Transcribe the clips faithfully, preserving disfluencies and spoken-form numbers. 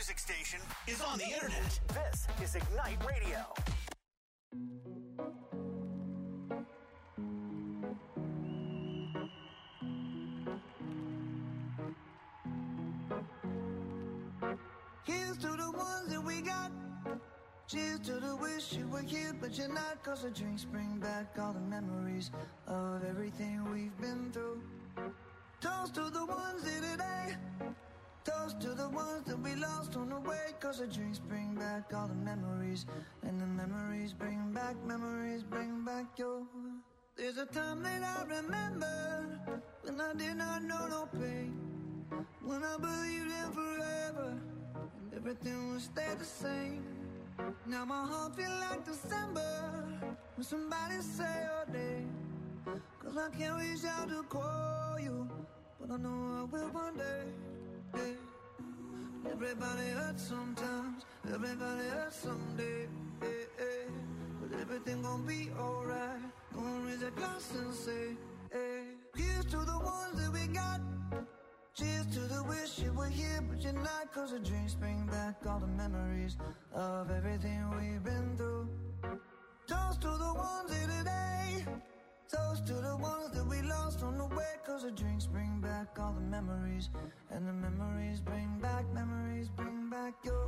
music station is on the internet. This is Ignite Radio. Here's to the ones that we got. Cheers to the wish you were here, but you're not. Cause the drinks bring back all the memories of everything we've been through. Toast to the ones here today. Toast to the ones that we lost on the way. Cause the drinks bring back all the memories. And the memories bring back, memories bring back your. There's a time that I remember when I did not know no pain. When I believed in forever and everything would stay the same. Now my heart feel like December when somebody say your name. Cause I can't reach out to call you, but I know I will one day. Yeah. Everybody hurts sometimes, everybody hurts someday. Yeah, yeah. But everything gon' be alright. Gonna raise a glass and say, hey. Here's to the ones that we got. Cheers to the wish you were here, but you're not. Cause the drinks bring back all the memories of everything we've been through. Toast to the ones here today. Toast to the ones that we lost on the way. Cause the drinks bring back all the memories. And the memories bring back, memories bring back your.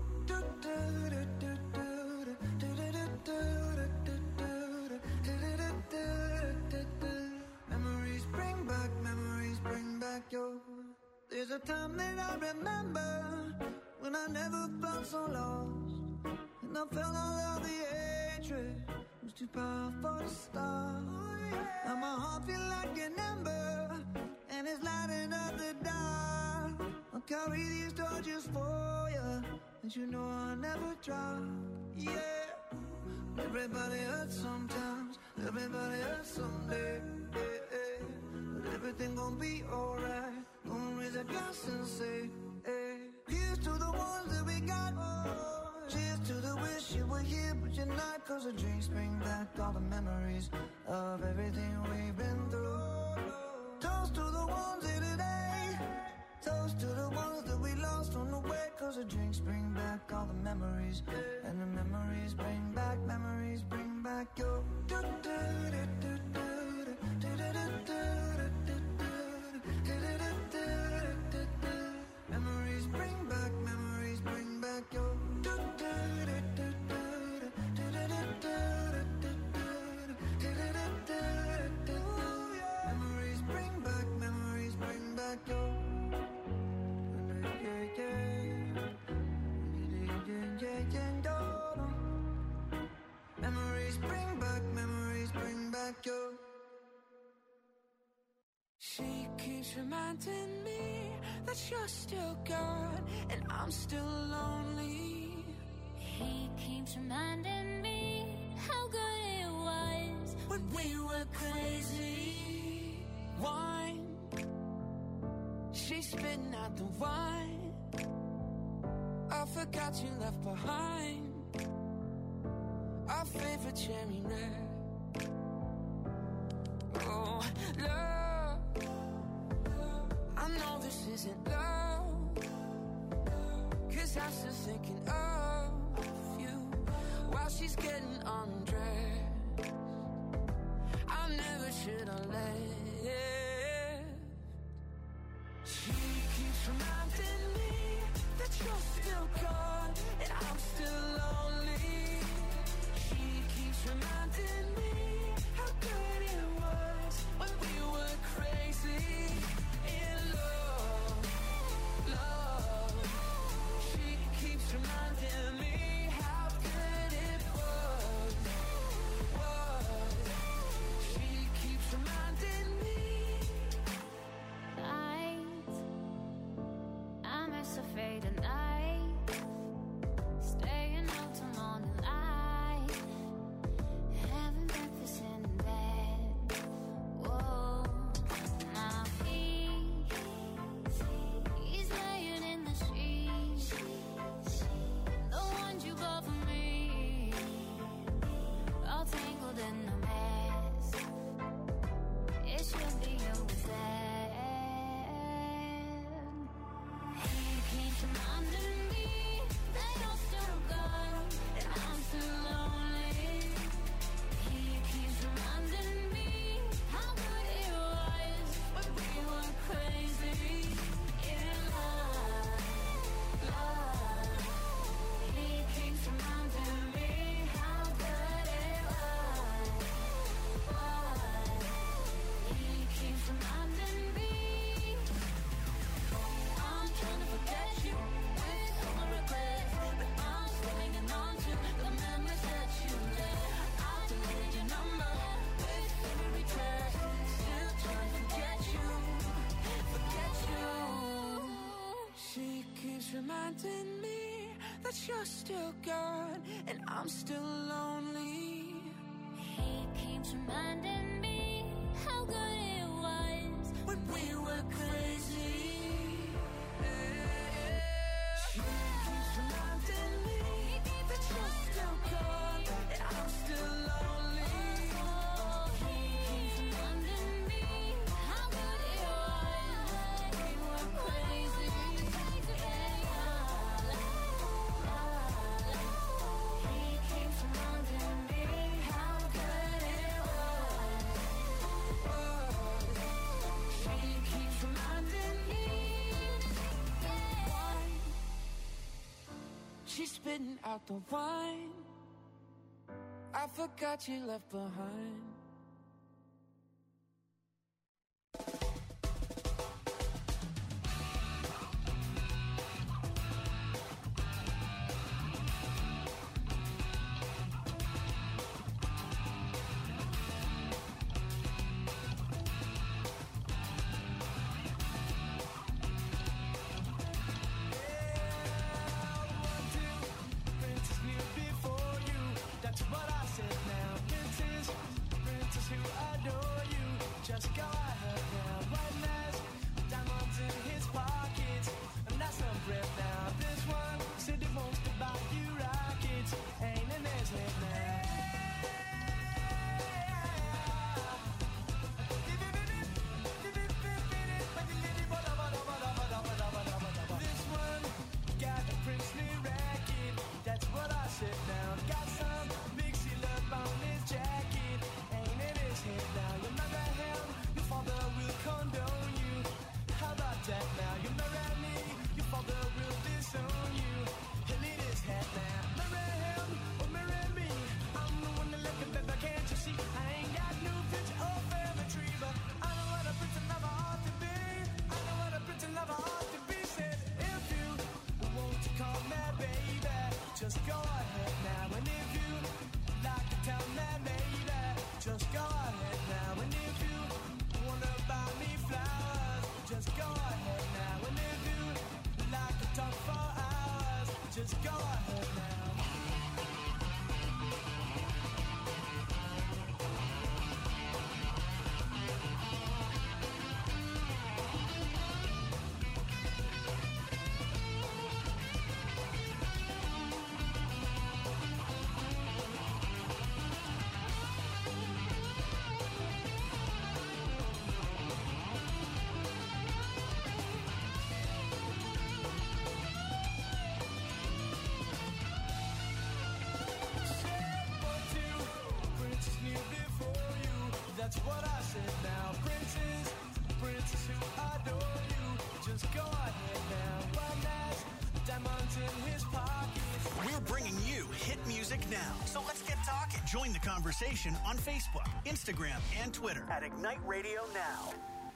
Memories bring back, memories bring back your. There's a time that I remember when I never felt so lost. And I felt all of the hatred was too powerful to stop. Now my heart feel like an ember and it's lighting up the dark. I'll carry these torches for you, and you know I'll never drop. Yeah. Everybody hurts sometimes, everybody hurts someday. Yeah, yeah. But everything gon' be alright. Gonna raise a glass and say, hey. Here's to the ones that we got. Oh. Cheers to the wish you were here, but you're not. Cause the drinks bring back all the memories of everything we've been through. Toast to the ones here today. Toast to the ones that we lost on the way. Cause the drinks bring back all the memories. And the memories bring back, memories bring back your. Memories bring back, memories bring back your. Memories bring back, memories bring back your. Memories bring back, memories bring back your. She keeps reminding me that you're still gone and I'm still lonely. He keeps reminding me how good it was when we were crazy. Wine, she's spitting out the wine. I forgot you left behind our favorite cherry red. Oh, love, I know this isn't love, cause I'm still thinking of you while she's getting undressed. I never should have left. She keeps reminding me that you're still gone and I'm still lonely. She keeps reminding me how good it was when we were crazy in love, love. She keeps reminding me how good it was, was. She keeps reminding me. Night, I miss a faded night, staying out till morning light, having breakfast reminding me that you're still gone and I'm still lonely. He keeps reminding me how good it was when we were crazy. She keeps reminding me that you're still gone and I'm still lonely. He keeps reminding me how good it was when we were crazy. He keeps reminding me how good it was. She keeps reminding me. She's spitting out the wine I forgot you left behind. That's what I said now. Princess, princess who adore you. Just go ahead now. One last diamonds in his pocket. We're bringing you hit music now. So let's get talking. Join the conversation on Facebook, Instagram, and Twitter at Ignite Radio Now.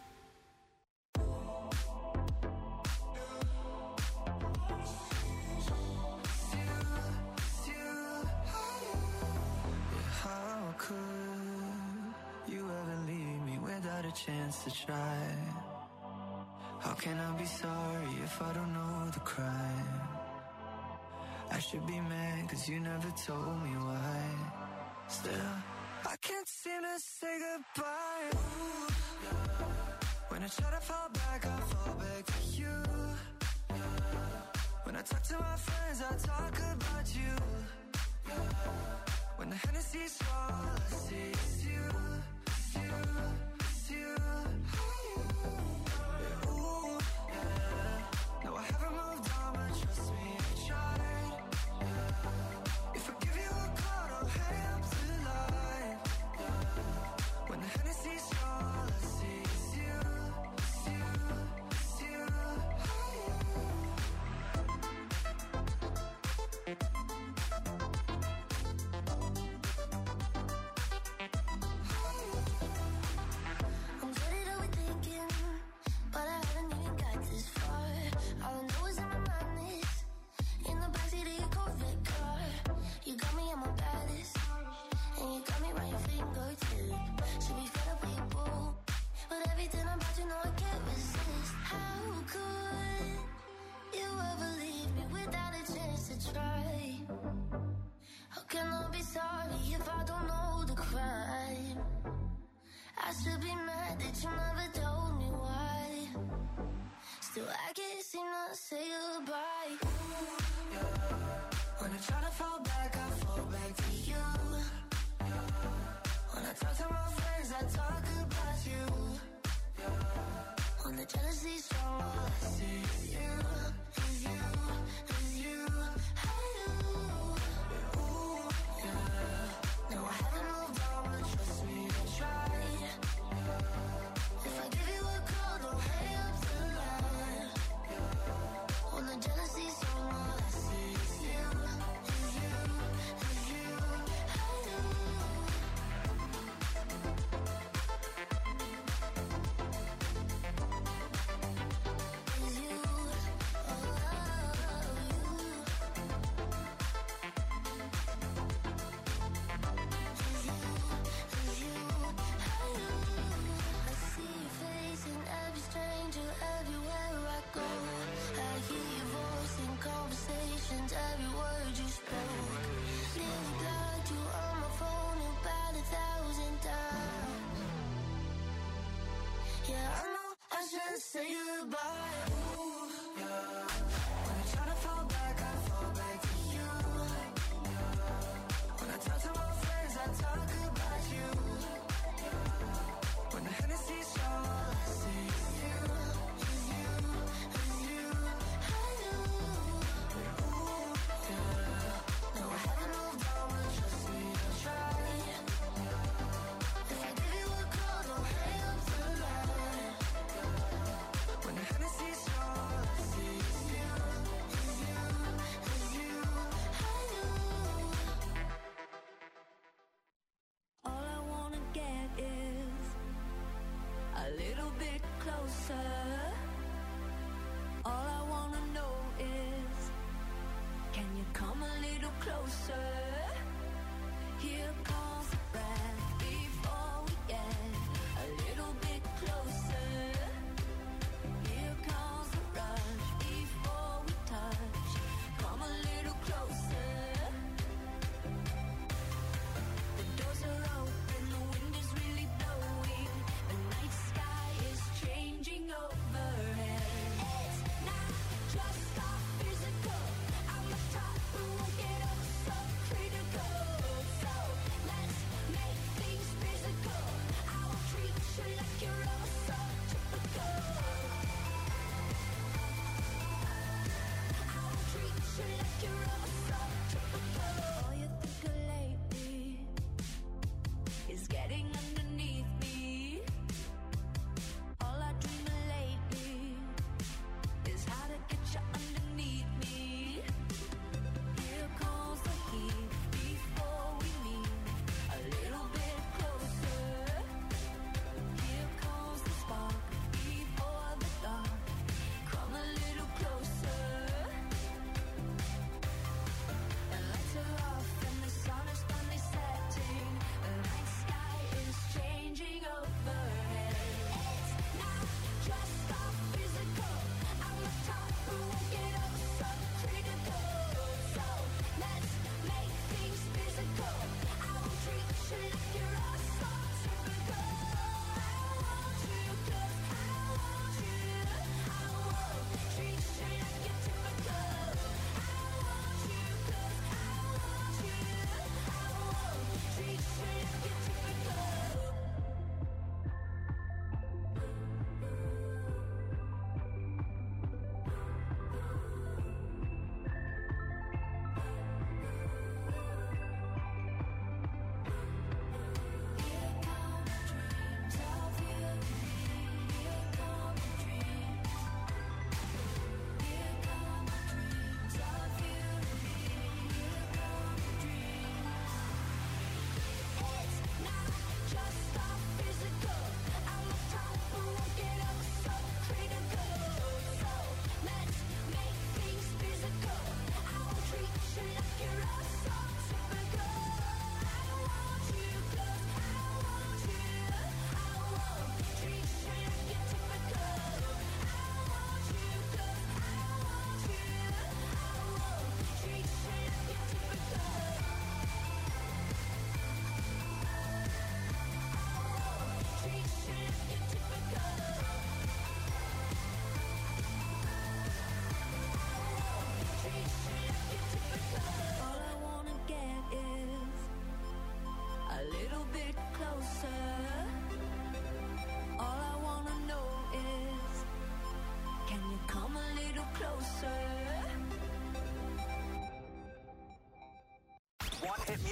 How could you ever leave me without a chance to try? How can I be sorry if I don't know the crime? I should be mad cause you never told me why. Still, I can't seem to say goodbye. Ooh, yeah. When I try to fall back, I fall back to you. Yeah. When I talk to my friends, I talk about you. Yeah. When the Hennessy's all I see is you, it's you, it's you. Yeah, ooh, yeah. No, I haven't moved on, but trust me, I tried. Yeah. If I give you a call, don't hang up the line. Yeah. When the Hennessy's all I see is you, it's you, it's you. Still I can't seem to say goodbye. Ooh, yeah. When I try to fall back, I fall back to you. Yeah. When I talk to my friends, I talk about you. Yeah. When the jealousy's strong, all I see is you, is you, is you. I do. Ooh, yeah. No, I haven't moved on, but trust me, I tried. Yeah. If I give you a call, don't hang up the line. Yeah. When the jealousy's strong, all I see is you, is you, is you. I do. Is you, oh, you. Is you, is you. I do. I see your face in every stranger, everywhere I go. I hear your voice in conversations, every word you spoke. Nearly blocked you on my phone about a thousand times. Yeah, I know I should say goodbye. Ooh, yeah. When I try to fall back, I fall back to you. Yeah. When I talk to my friends, I talk about you. Yeah. When the Hennessy's strong, all I see is you, is you, is you. I do. Ooh, yeah. No, I haven't moved on, but trust me, I tried. If I give you a call, don't hang up the line. When the Hennessy's strong, all I see is you, is you, is you. I do. All I wanna get is a little bit closer. All I wanna know is, can you come a little closer? Here comes the breath before we get a little bit closer. Here comes the rush before we touch. Come a little closer. The doors are open, the wind is really blowing. The night sky is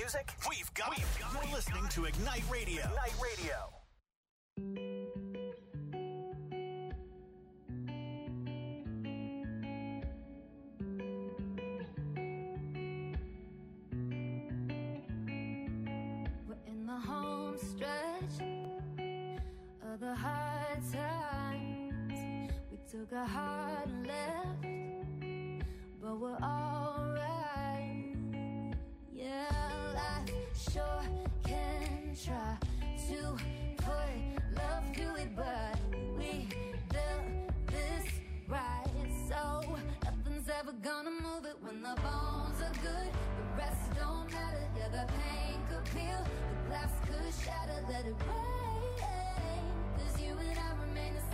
music? We've got, We've got You're listening to Ignite Radio. Ignite Radio. We're in the home stretch of the hard times. We took a hard left, but we're alright. Yeah, life sure can try to put love to it, but we built this right, so nothing's ever gonna move it. When the bones are good, the rest don't matter. Yeah, the pain could peel, the glass could shatter. Let it rain, 'cause you and I remain the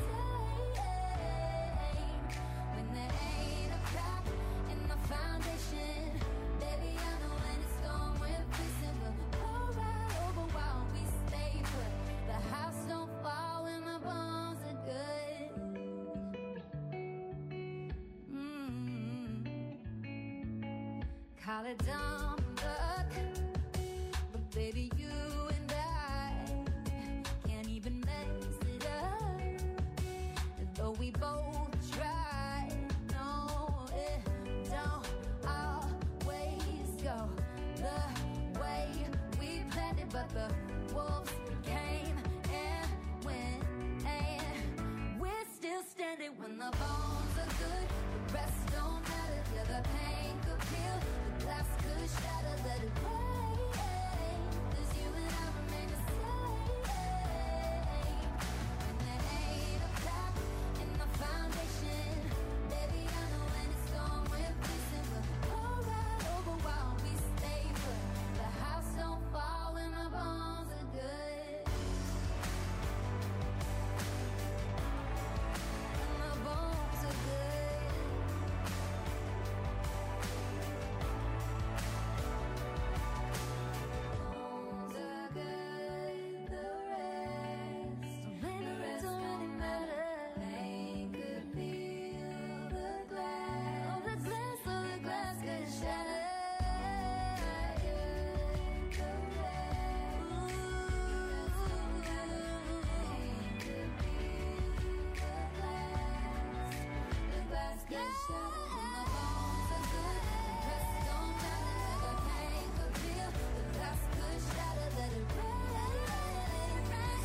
same. When there ain't a crack in the foundation, baby, I know when it's gone, we're fixing. We'll all right over while we stay put. The house don't fall when the bones are good. Mm-hmm. Call it dumb luck, but baby, you and I can't even mess it up. Though we both try, no, it don't always go the way we planned it. But the wolves came and went, and we're still standing. When the bones are good, the rest don't matter. Yeah, the pain could peel, the glass could shatter. Let it rain, 'cause you and I remain the same. When there ain't a crack in the foundation, baby, I know when it's gone, we're fixing. We'll all right over while we stay put. The house don't fall when the bones are good. When the bones are good. Bones are good, the rest don't really, don't really matter. Pain could peel the glass, oh the glass, oh the glass could shatter. The rest, ooh, pain could peel the glass, the glass could shatter. When the bones are good, the rest don't matter. The pain could peel, the glass could shatter. Let it rain, let it rain,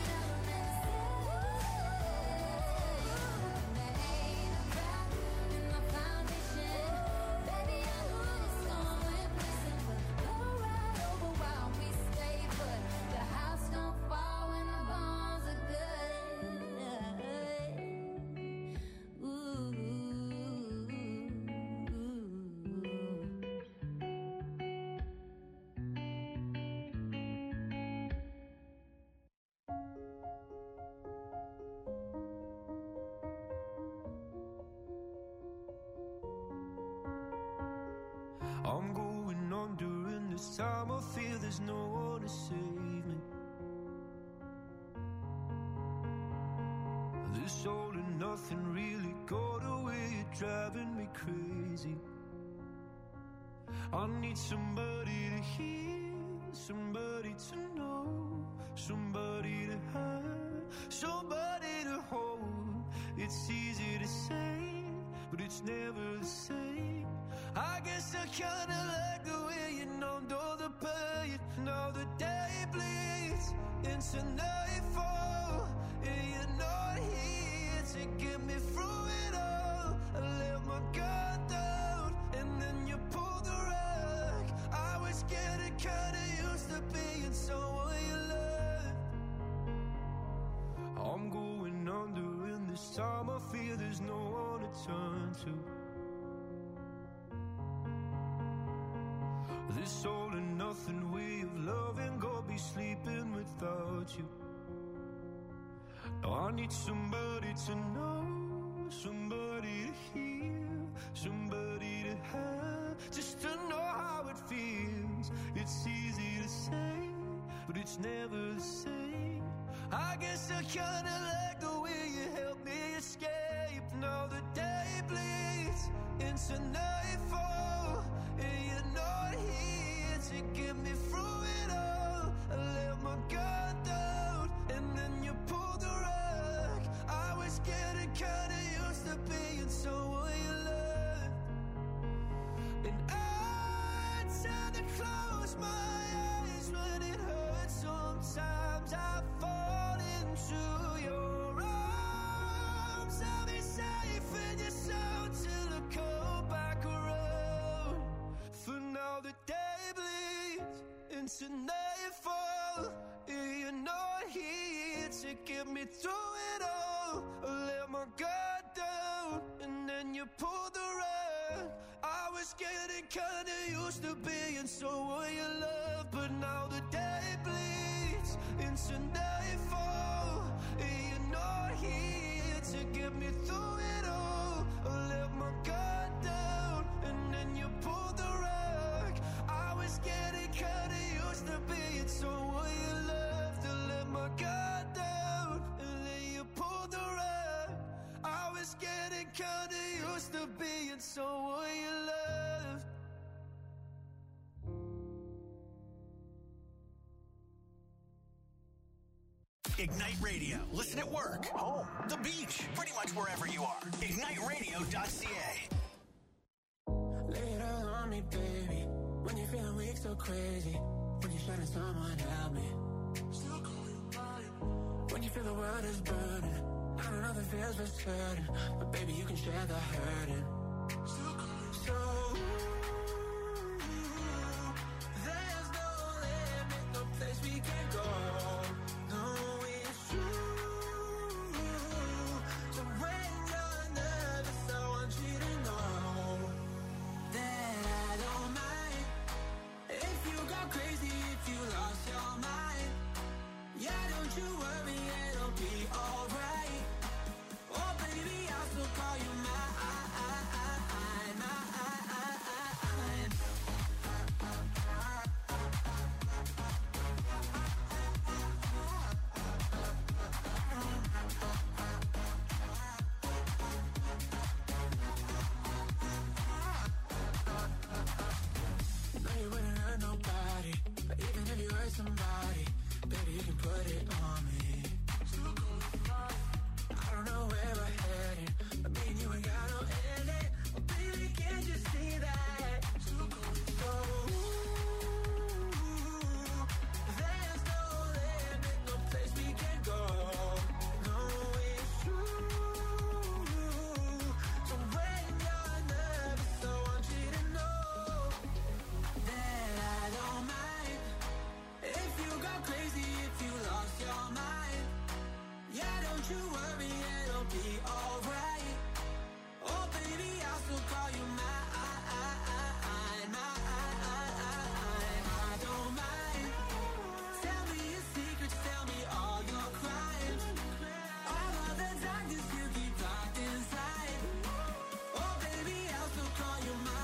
when there ain't a crack in the foundation, baby, I know it's gone, we're fixing. We'll all right over while we stay put. The house don't fall when the bones are good. Ooh. I'm going on during this time. I feel there's no one to save me. This all and nothing really got away. You're driving me crazy. I need somebody to hear, somebody to know, somebody to have, somebody to hold. It's easy to say, but it's never the same. I guess I kinda like the way you numbed all the pain. Now the day bleeds into nightfall, and you're not here to get me through it all. I let my guard down, and then you pulled the rug. I was getting kinda used to being someone you loved. I'm going under, and this time I feel there's no one to turn to. This all and nothing way of loving, go be sleeping without you. Now I need somebody to know, somebody to hear, somebody to have, just to know how it feels. It's easy to say, but it's never the same. I guess I kinda like the way you help me escape. Now the day bleeds into nightfall, and you're not here to get me free. into nightfall. You're not here to get me through it all. I let my guard down, and then you pulled the rug. I was getting kinda used to being someone you love, but now the day bleeds into nightfall. You're not here to get me through it all. I let my guard down, and then you pulled the rug. I was getting kinda used to being someone you loved. To let my guard down, and then you pulled the rug. I was getting kinda used to being someone you loved. Ignite Radio. Listen at work, home, the beach, pretty much wherever you are. ignite radio dot c a. Lay it all on me, baby. When you're feeling weak, so crazy. When you're shutting someone, help me. Still call you mine. When you feel the world is burning. I don't know the feels for certain, but baby, you can share the hurting. Still call you so. There's no limit, no place we can go. No, it's true. So when you're nervous, I want you to know that I don't mind if you go crazy, if you lost your mind. Yeah, don't you worry, it'll be alright. Oh baby, I'll still call you mine. No, you wouldn't hurt nobody, but even if you hurt somebody, baby, you can put it on me. I don't know where we're headed, but me and you ain't got no ending. Oh, baby, can't you see that? So, there's no limit, no place we can go. No, it's true. So when you're nervous, I want you to know that I don't mind if you go crazy, if you lost your mind. Yeah, don't you worry, it'll be alright. Oh baby, I'll still call you mine. I don't mind. Tell me your secrets, tell me all your crimes. All of the darkness you keep locked inside. Oh baby, I'll still call you mine.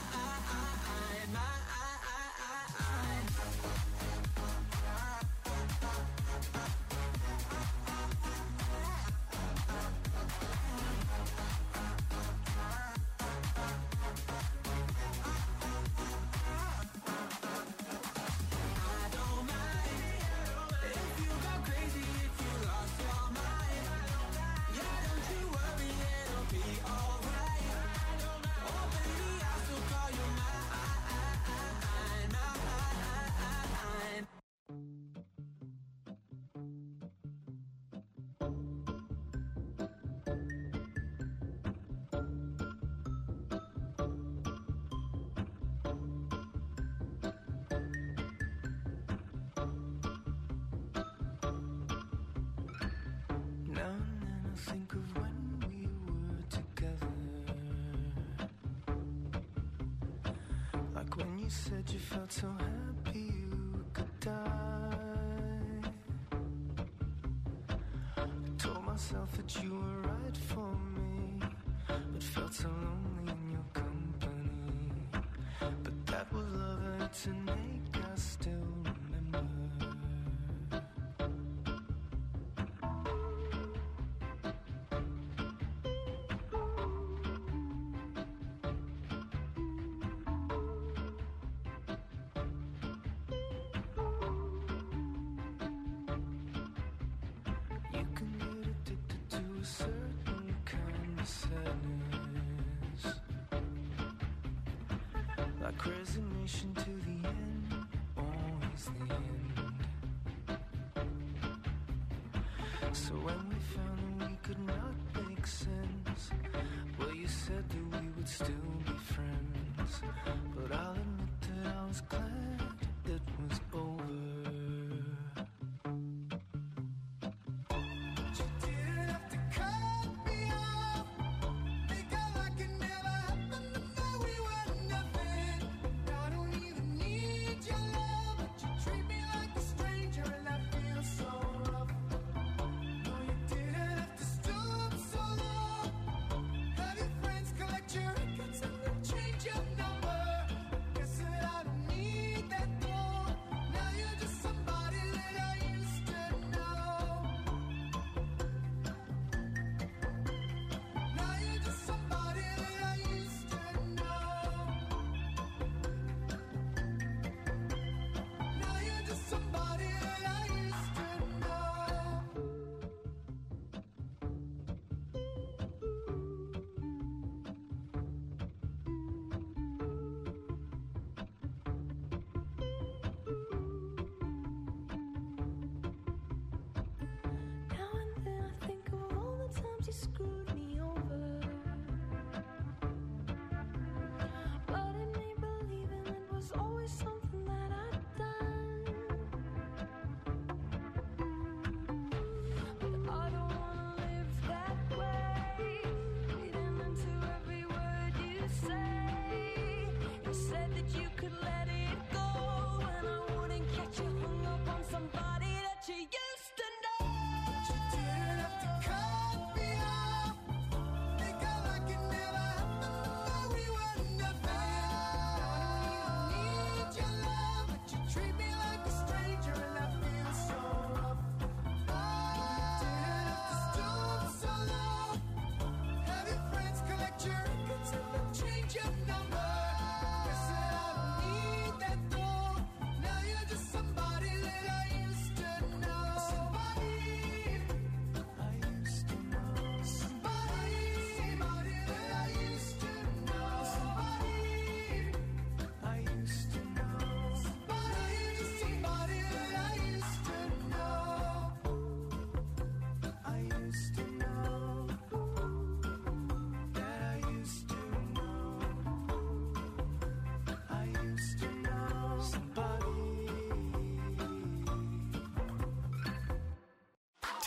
Now and then I think of when we were together. Like when you said you felt so happy you could die. I told myself that you were right for me, but felt so lonely in your company. But that was love and it's an ache I still remember. You can get addicted to a certain kind of sadness, like resignation to the end, always the end. So when we found that we could not make sense, well, you said that we would still be friends. But I'll admit that I was glad it was over.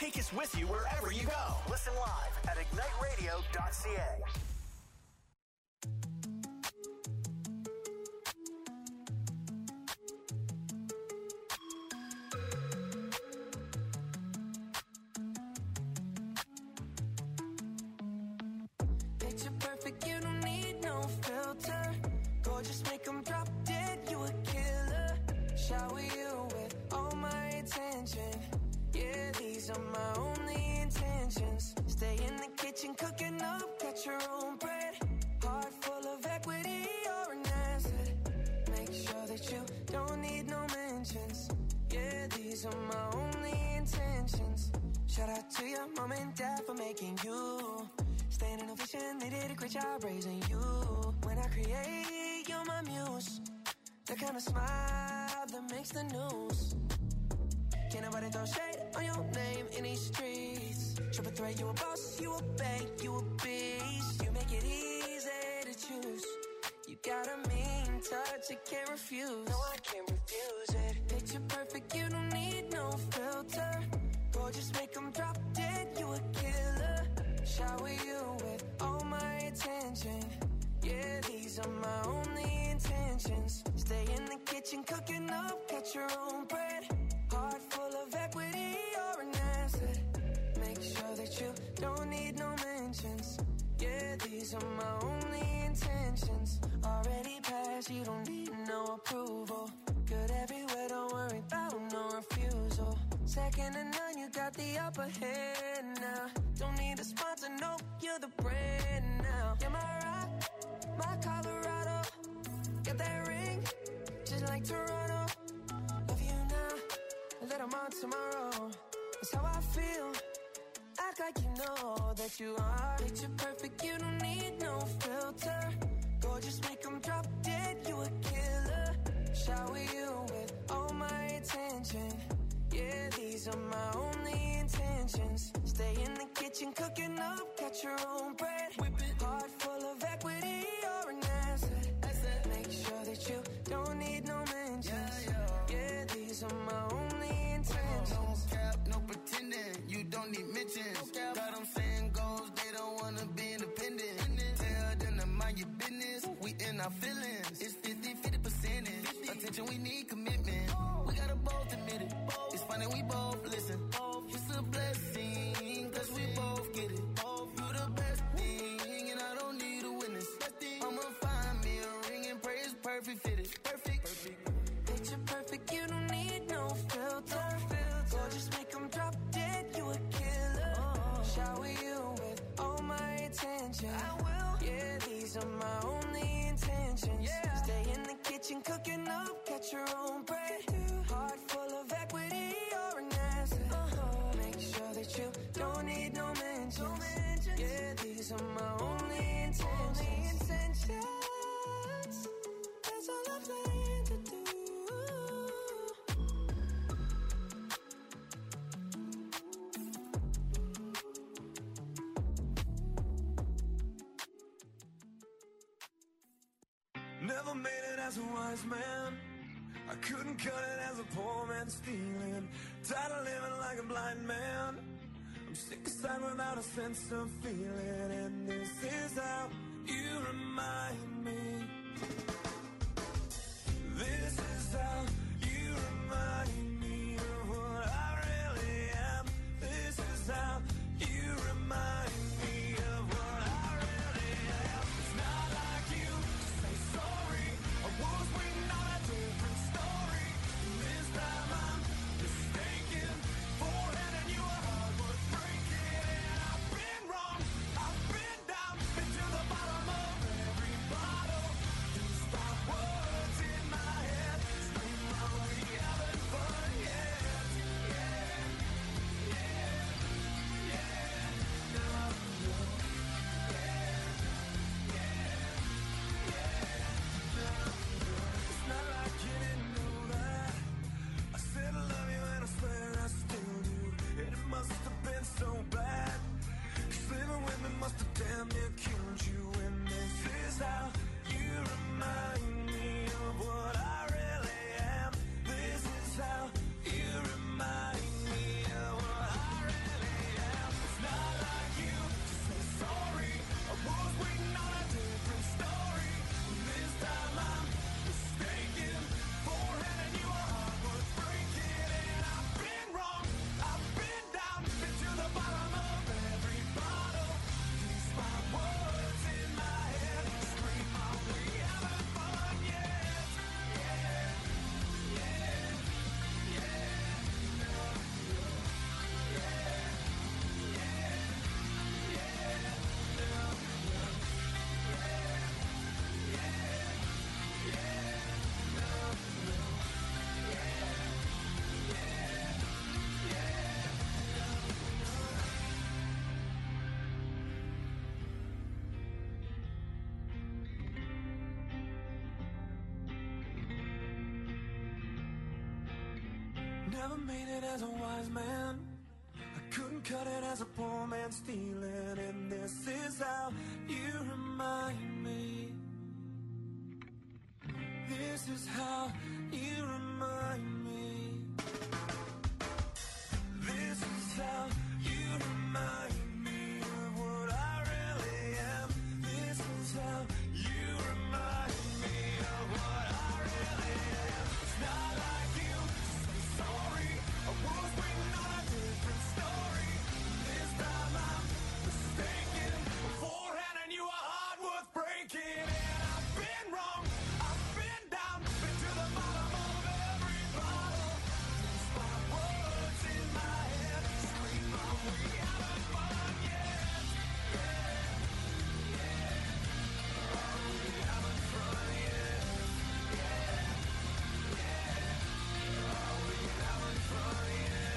take us with you wherever you go. Listen live at ignite radio dot c a. Picture perfect, you don't need no filter. Gorgeous, make them drop dead, you a killer. Shower you with all my attention. Yeah, these are my only intentions. Stay in the kitchen, cooking up, cut your own bread. Heart full of equity, you're an asset. Make sure that you don't need no mentions. Yeah, these are my only intentions. Shout out to your mom and dad for making you. Standing ovation, they did a great job raising you. When I create, you're my muse. The kind of smile that makes the news. Can't nobody throw shade on your name in these streets. Triple threat, you a boss, you a bank, you a beast. You make it easy to choose. You got a mean touch, I can't refuse. No, I can't refuse it. Picture perfect, you don't need no filter. Gorgeous, make them drop dead, you a killer. Shower you with all my attention. Yeah, these are my only intentions. Stay in the kitchen, cooking up, cut your own bread. Heart full of equity, you're an asset. Make sure that you don't need no mentions. Yeah, these are my only intentions. Already passed, you don't need no approval. Good everywhere, don't worry about no refusal. Second to none, you got the upper hand now. Don't need a sponsor, no, you're the brand now. You're my rock, my Colorado. Got that ring, just like Toronto. Love you now, that I'm on tomorrow. That's how I feel. Act like you know that you are. Picture perfect, you don't need no filter. Gorgeous, make them drop dead, you a killer. Shower you with all my attention. Yeah, these are my only intentions. Stay in the kitchen, cooking up, cut your own bread. Whip it. Heart full of equity, you're an asset. asset. Make sure that you don't need no mentions. Yeah, yeah. Yeah, these are my only intentions. No cap, no pretending, you don't need mentions. No got them saying goals, they don't wanna be independent. Tell them to mind your business, we in our feelings. It's fifty, fifty percentage. Attention, we need commitment. We gotta both admit it. It's funny, we both listen. It's a blessing, cause we both get it. You the best thing, and I don't need a witness. I'ma find me a ring and pray it's perfect fitted. Perfect. Picture perfect, you don't need no filter. Gorgeous, make them drop dead, you a killer. Shower you with all my attention. I will. Yeah, these are my only intentions. Yeah. Stay in the kitchen, cooking up, cut your own bread. Heart full of equity, you're an asset. Uh-huh. Make sure that you don't need no mentions. Yeah, these are my only intentions. Only intentions. That's all I plan to do. Never made it as a wise man. I couldn't cut it as a poor man stealing. Tired of living like a blind man. I'm sick aside without a sense of feeling. And this is how you remind me. This is how you remind me of what I really am. This is how you remind me of what I really am. It's not like you to say sorry. I was waiting on a different story. This time I'm mistaken for handing you a heart worth breaking. And I've been wrong. I've never made it as a wise man. I couldn't cut it as a poor man stealing. And this is how you remind me. This is how you remind me. This is how you remind me of what I really am. This is how you remind me of what I really am. It's not like you to say sorry. I was waiting on a different story. This time I'm mistaken. Beforehand I knew a heart worth breaking. And I've been wrong. I've been down. Been to the bottom of every bottle. Just my words in my head. Scream out, we haven't fun yet. Yeah, yeah. Oh, we haven't fun yet. Yeah, yeah. Oh, we haven't fun yet.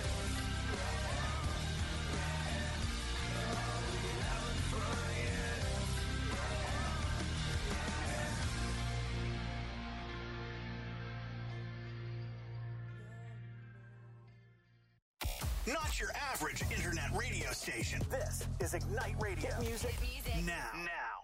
Not your average internet radio station. This is Ignite Radio. Hit music, music. now. Now.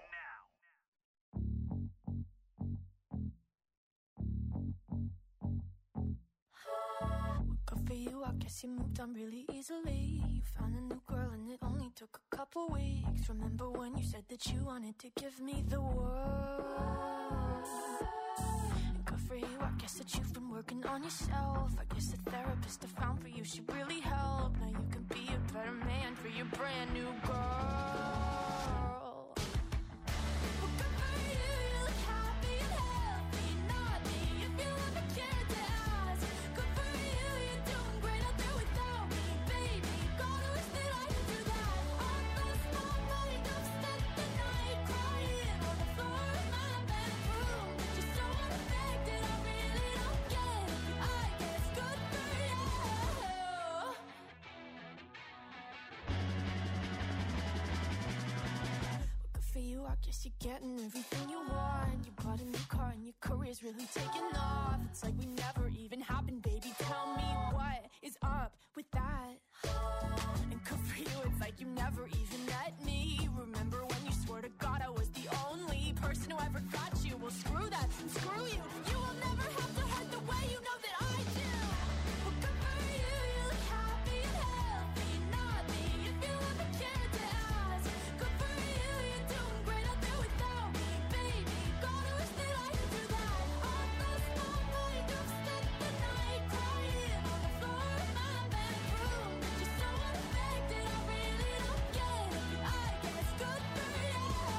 Good for you, I guess you moved on really easily. You found a new girl and it only took a couple weeks. Remember when you said that you wanted to give me the world? And good for you, I guess that you've been working on yourself. I guess the therapist I found for you should really help. Now you can be a better man for your brand new girl. Well, good for you, you look happy and healthy. Not me, if you ever cared to ask. Good for you, you're doing great out there without me, baby. God, I wish that I could do that. I lost my mind, I've spent the night crying on the floor of my bedroom. Just so unaffected, I really don't get it. I guess good for you. Good for you, I guess you're getting everything you want. You bought a new car and your career's really taking off. It's like we never even happened, baby. Tell me what is up with that. And good for you, it's like you never even met me. Remember when you swore to God I was the only person who ever got you? Well, screw that, screw you. You will never have to hurt the way you know that I do. Well, good for you, you look happy and healthy. Not me, if you ever cared to ask. Good for you, you're doing great out there without me, baby. God, I wish that I could do that. I lost my mind, I've spent the night crying on the floor of my bedroom. Just so unaffected, I really don't get it. I guess good for you.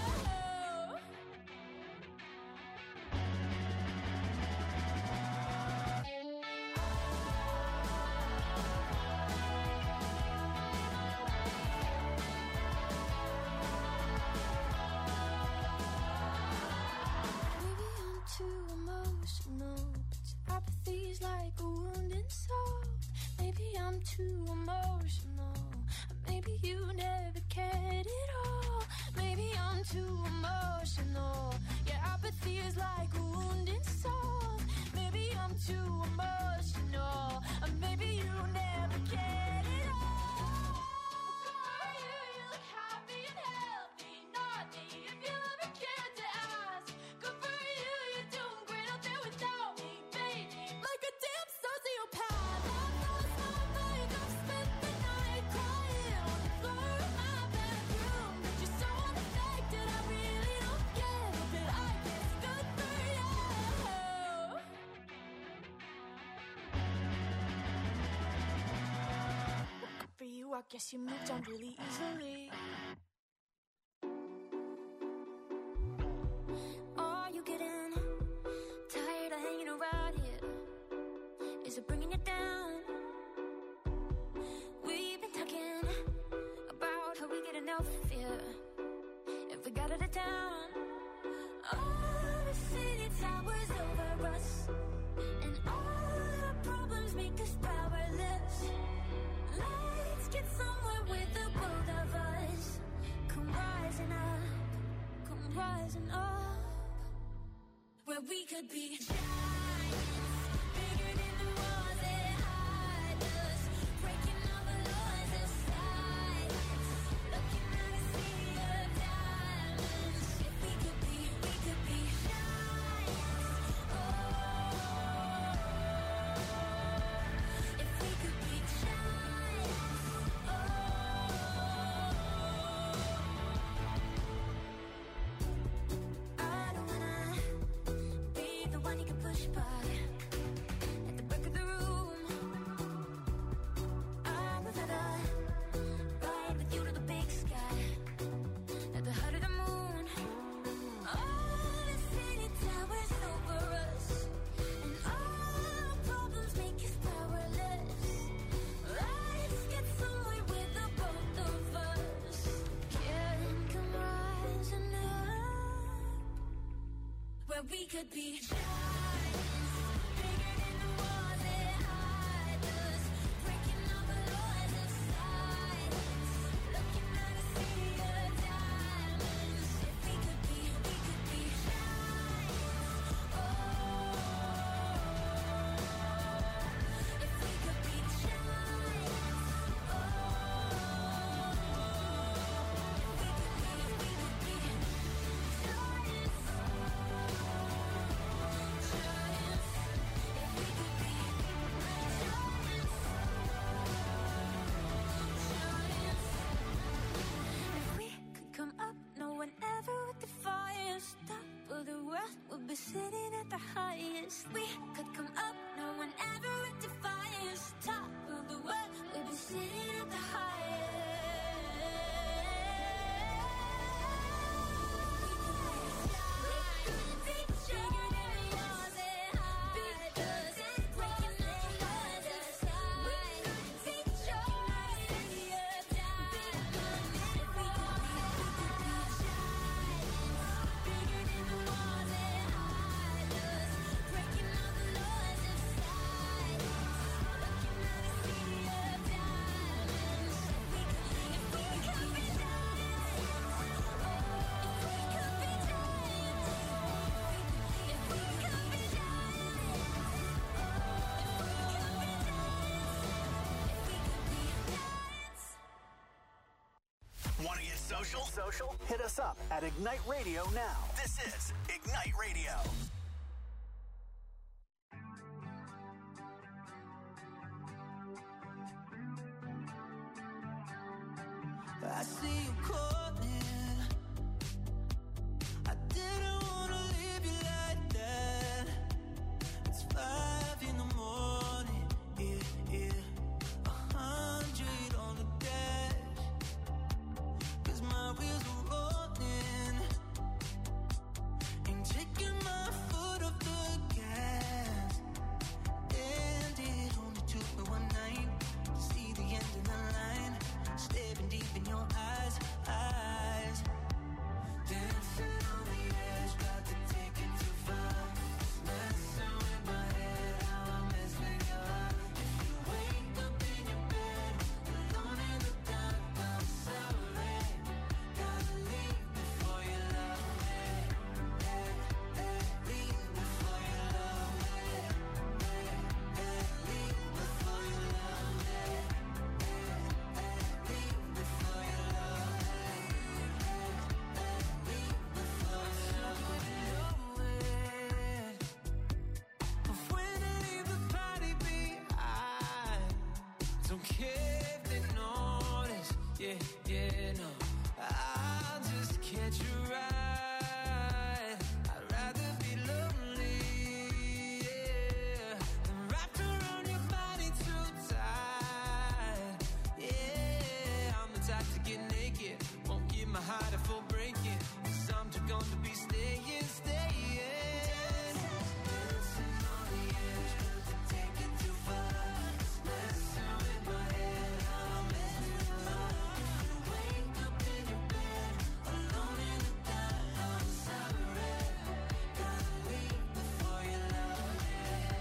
Maybe I'm too emotional, but apathy's like a wounded soul. Maybe I'm too emotional, maybe you never cared at all. Maybe I'm too emotional, yeah, apathy is like a wounded soul. Maybe I'm too emotional, maybe you never cared at all. Good for you, you look happy and healthy. Not me, if you ever cared to ask. Good for you, you're doing great out there without me, baby. Like a damn sociopath. I lost my mind, I've spent the night crying on the floor of my bedroom. You're so unaffected, I really don't get it, but I guess good for you. Good for you, I guess you moved on really easily. Are you getting tired of hanging around here? Is it bringing you down? We've been talking about how we get enough fear if we got out of town. All the city towers over us, and all our problems make us powerless. Let's get somewhere with the both of us. Come rising up, come rising up, where we could be giants, bigger than the walls that hide where we could be giants, bigger than the walls that hide us, breaking all the laws of silence, looking at a sea of diamonds. If we could be, we could be giants. Oh, if we could be giants. Oh, if we could be, we could be giants. Sitting at the highest, we could come up. No one ever would defy us. Top of the world, we'd be sitting at the highest. We could be bigger than the walls that hide us, breaking all the laws outside. We could be looking at a sea of diamonds. If we could be, we could be giants, bigger than the walls that Want to get social? Social? Hit us up at Ignite Radio now. This is Ignite Radio. I see you calling. I didn't wanna leave you like that. It's five in the morning, yeah, yeah. A hundred on the dash, 'cause my wheels are rolling. Ain't taking my foot off the gas. And it only took me one night to see the end of the line. Staring deep in your eyes, eyes. Dancing on the edge, got to take it too far. Messing with my head, how I mess with your heart. If you wake up in your bed, alone in the dark, I'm sorry. Gotta leave before you love me. Hey, hey, leave before you love me. Hey, hey, leave before you love me. Don't care if they notice, yeah, yeah, no. I'll just catch you right. I'd rather be lonely, yeah, than wrapped around your body too tight. Yeah, I'm the type to get naked, won't give my heart a full breaking. 'Cause I'm too gone to be staying, staying. Dancing on the edge, got to take it too far. Messing with my head, how I mess with your heart. If you wake up in your bed, alone in the dark, I'm sorry. Gotta leave before you love me.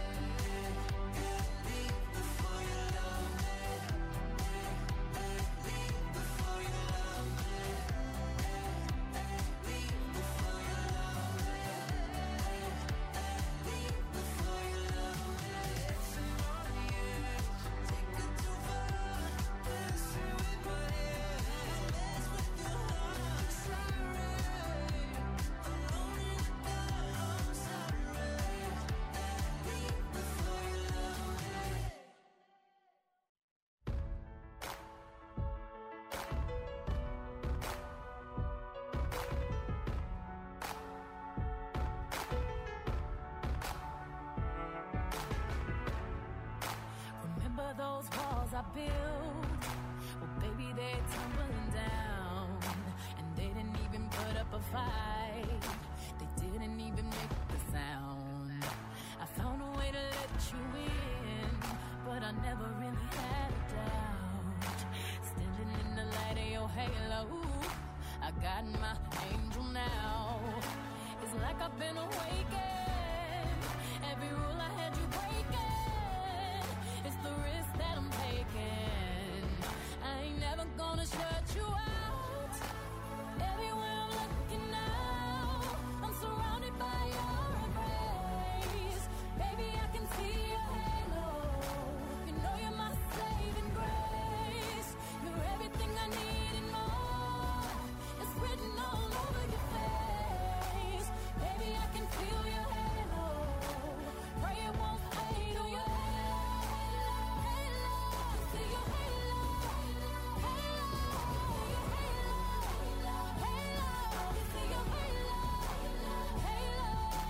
Leave before you love me. Leave before you love me. Leave before you love me. Leave before you love me. Dancing on the edge, take it too far. Messing with my head, mess with your heart. Sorry, alone in the dark, I'm sorry. Leave before you love me. Remember those walls I built? Well, baby, they're tumbling down. And they didn't even put up a fight. They didn't even make the sound. I found a way to let you in, but I never really had a doubt. Standing in the light of your halo, I got my angel now. It's like I I've been awakened. Every rule I had you breaking. It's the risk that I'm taking. I ain't never gonna shut you out. Everywhere I'm looking now, I'm surrounded by your embrace. Baby, I can see your halo. You know you're my saving grace. You're everything I need and more. It's written all over your face. Baby, I can feel your halo. Pray it won't fade. Oh, your halo, halo, see your halo, halo, your halo, halo, see your halo, halo.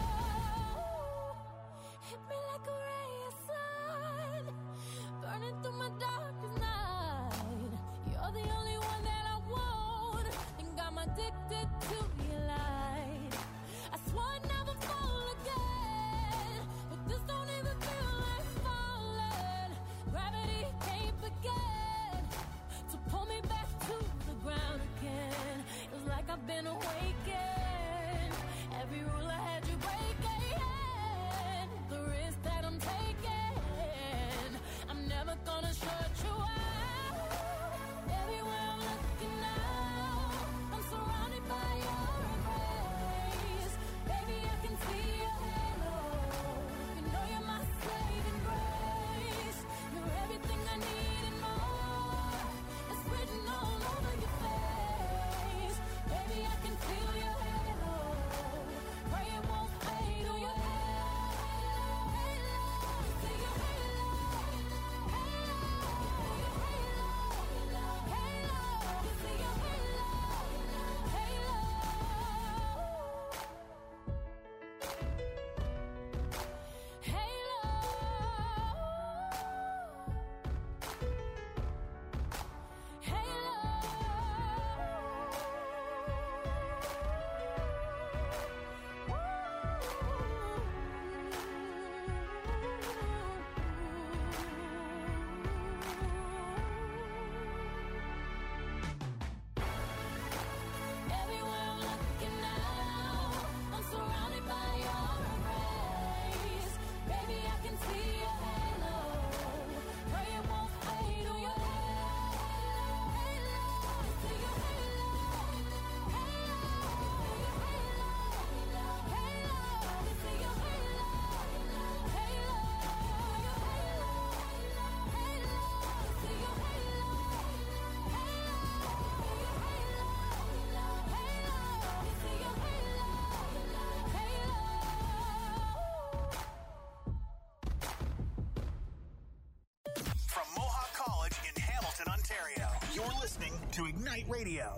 Hit me like a ray of sun, burning through my darkest night. You're the only one that I want. Think I'm addicted to your light. I swore I'd never fall again, but this don't even feel like falling. Gravity can't begin to pull me back to the ground again. It's like I've been awakened. Every rule I had you breaking. The risk that I'm taking. I'm never gonna shut you out. Everywhere I'm looking now, I'm surrounded by your embrace. Baby, I can see your halo. You know you're my saving grace. You're everything I need and more. It's written all over your face. Baby, I can feel your halo. Pray it won't fade. Oh, your halo, halo, see your halo, halo, your halo, halo, see your halo, halo. Everywhere I'm looking now, I'm surrounded by your embrace. Baby, I can see your halo. Pray it won't fade. Oh, your halo, halo, see your halo, halo, your halo, halo, see your halo, halo, your halo, halo, see your halo, halo, your halo, halo, see your halo, halo. From Mohawk College in Hamilton, Ontario, you're listening to Ignite Radio.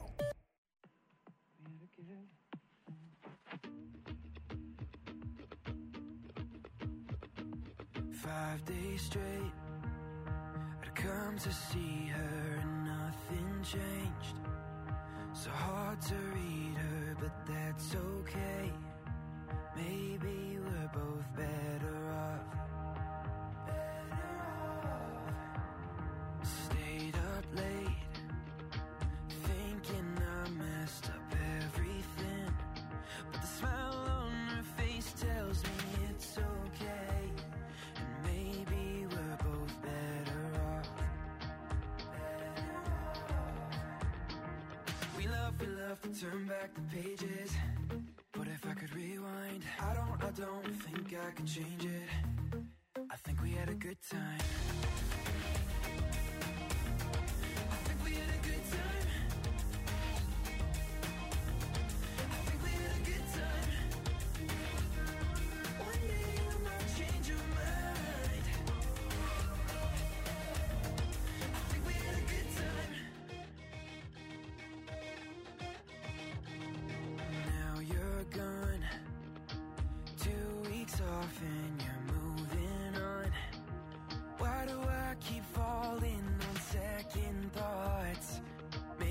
Five days straight, I'd come to see her and nothing changed. So hard to read her, but that's okay. Maybe we're both better off. Better off. Stayed up late, thinking I messed up everything. But the smile on her face tells me it's okay. And maybe we're both better off. Better off. We love, we love to turn back the pages. But if I could rewind, I don't, I don't think I could change it. I think we had a good time. I think we had a good time. I think we had a good time. One day you might change your mind. I think we had a good time. Now you're gone, two weeks off and you're moving on. Why do I keep falling on second thoughts?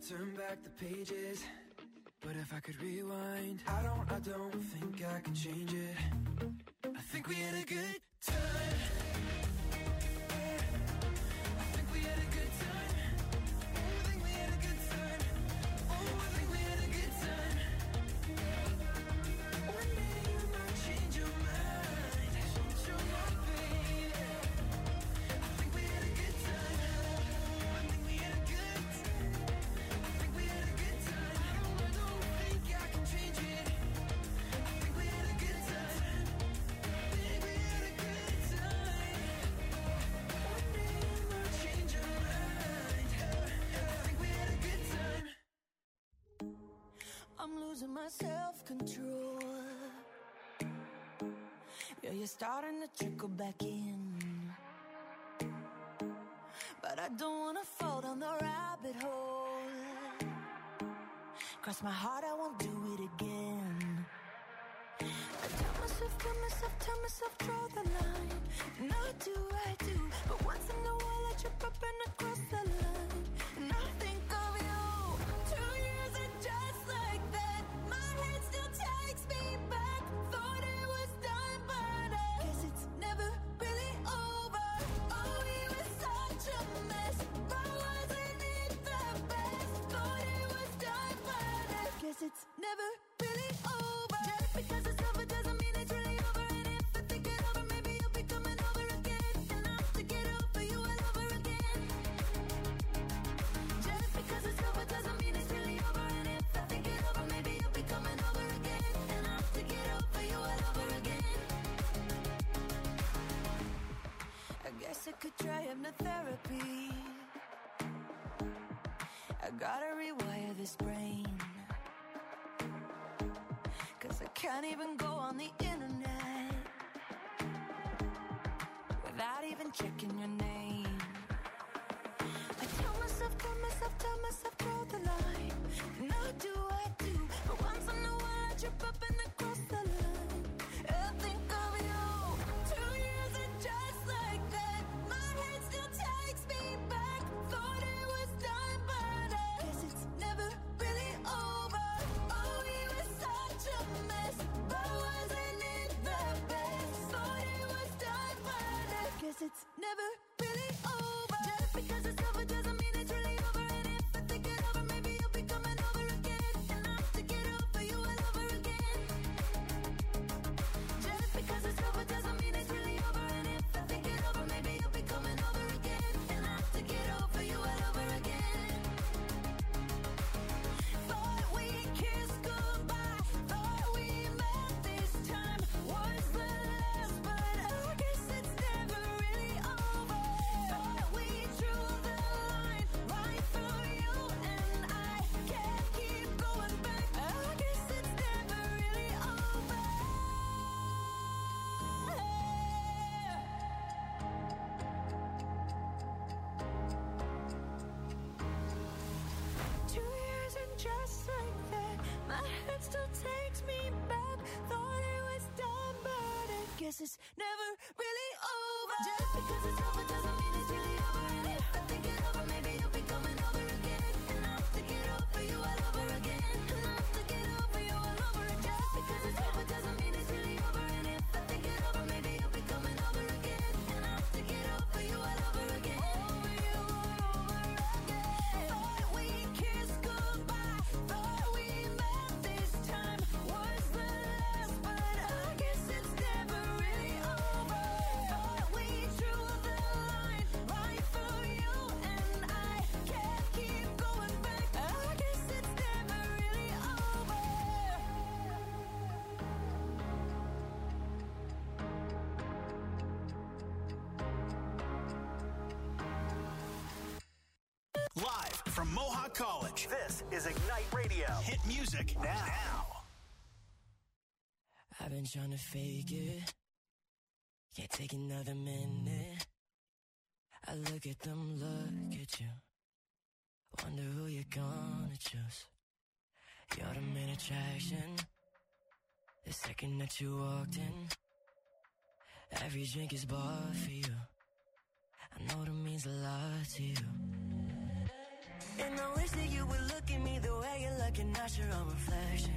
turn back the pages, but if I could rewind, I don't, I don't think I can change it. I think we had a good time. I think we had a good time. Oh, I think we had a good time. Oh, I think we had a good time. One day you might change your mind, change your mind, baby. I think we had a good time. I think we had a good time. I think we had a good time. I don't, I don't think I can change it. I think we had a good time. I think we had a good time. One day you might change your mind. I think we had a good time. I'm losing my self-control. Yeah, you're starting to trickle back in, but I don't wanna fall down the rabbit hole. Cross my heart, I won't do it again. I tell myself, tell myself, tell myself, draw the line. And I do, I do, but once in a while I trip up and I cross the line. And I think of you. Two years and just like that, my head still takes me back. Thought it was done, but I guess it's never really over. Oh, we were such a mess, but wasn't it the best? Thought it was done, but I guess it's never really over. Just because it's over doesn't mean it's really over. And if I think it over, maybe you'll be coming over again. And I have to get over you all over again. Just because it's over doesn't mean it's really over. And if I think it over, maybe you'll be coming over again. And I have to get over you all over again. I guess I could try hypnotherapy. I gotta rewire this brain, 'cause I can't even go on the internet without even checking your name. I tell myself, tell myself, tell myself, draw the line. And I do, I do, but once in a while I trip up and I cross the line. I think of you. Two years and just like that, my head still takes me back. Thought it was done, but I guess it's never really over. Oh, we were such a mess, but wasn't it the best? Thought it was done, but I guess it's never really over. Just because it's over doesn't mean it's really over. And if I think it over, maybe you'll be coming over again. And I have to get over you all over again. Just because it's over doesn't mean it's really over. And if I think it over, maybe you'll be coming over again. And I have to get over you all over again. Thought we kissed goodbye, thought we met this time was the last, but I guess it's never really over. Thought we drew the line right through you, and I can't keep going back. I guess it's never really over. Two years and just like that, my head still takes me back. Thought it was done, but I guess it's never really over. Just because it's over doesn't mean it's really over. And if I think it over, maybe you'll be coming over again. And I have to get over you all over again. And I have to get over you all over again. Just because it's over doesn't mean it's really over. And if I think it over, maybe you'll be coming over again. And I have to get over you all over again. Over you all over again. Thought we kissed goodbye, thought we met this time was the last, but I guess it's never really over. Thought we drew the line right through you, and I can't keep going back. I guess it's never really over. Live from Mohawk College, this is Ignite Radio. Hit music now. I've been trying to fake it, can't take another minute. I look at them, look at you, wonder who you're gonna choose. You're the main attraction, the second that you walked in. Every drink is bought for you, I know that means a lot to you. And I wish that you would look at me the way you're looking at your own reflection.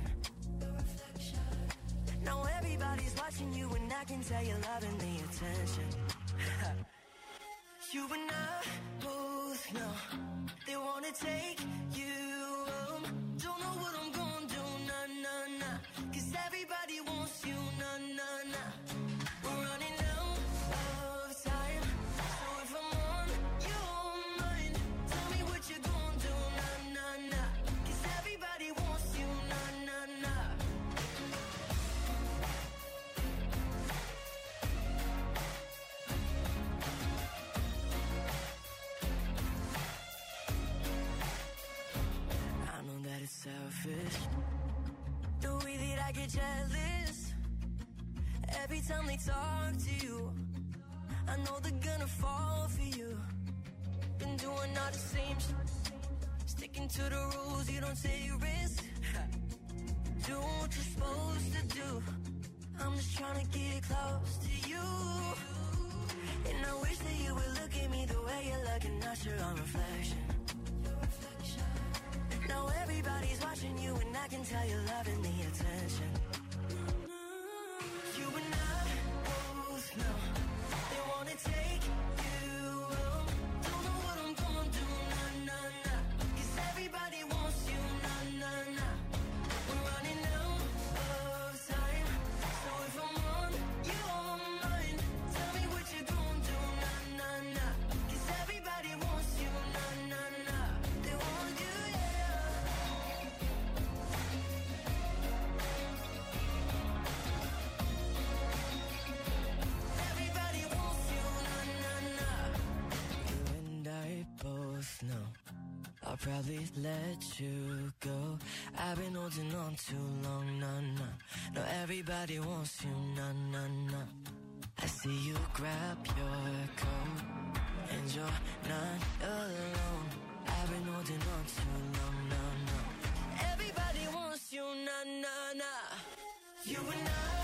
Now everybody's watching you and I can tell you're loving the attention. You and I both know they wanna take you home. Don't know what I'm gonna do, nah, nah, nah. Cause everybody wants you, nah, nah, nah. We're running out of time. So if I'm on your mind, tell me what you're gonna do, nah, nah, nah. Cause everybody wants you, nah, nah, nah. I know that it's selfish, the way that I get jealous every time they talk to you. I know they're gonna fall for you. Been doing all the same shit, sticking to the rules, you don't take risks. Doing what you're supposed to do. I'm just trying to get close to you. And I wish that you would look at me the way you're looking at your own reflection. Now everybody's watching you and I can tell you're loving the attention. You and I both know they wanna take you home. Don't know what I'm gonna do, nah, nah, nah. Cause everybody wants you, nah, nah, nah. We're running out of time. So if I'm on your mind, tell me what you're gonna do, nah, nah, nah. Cause everybody wants you, nah, nah, nah. They want you, yeah. Everybody wants you, nah, nah, nah. You and I both know I'll probably let you go. I've been holding on too long, nah, nah. No, everybody wants you, nah, nah, nah. I see you grab your coat and you're not alone. I've been holding on too long, nah, nah. Everybody wants you, nah, nah, nah. You and I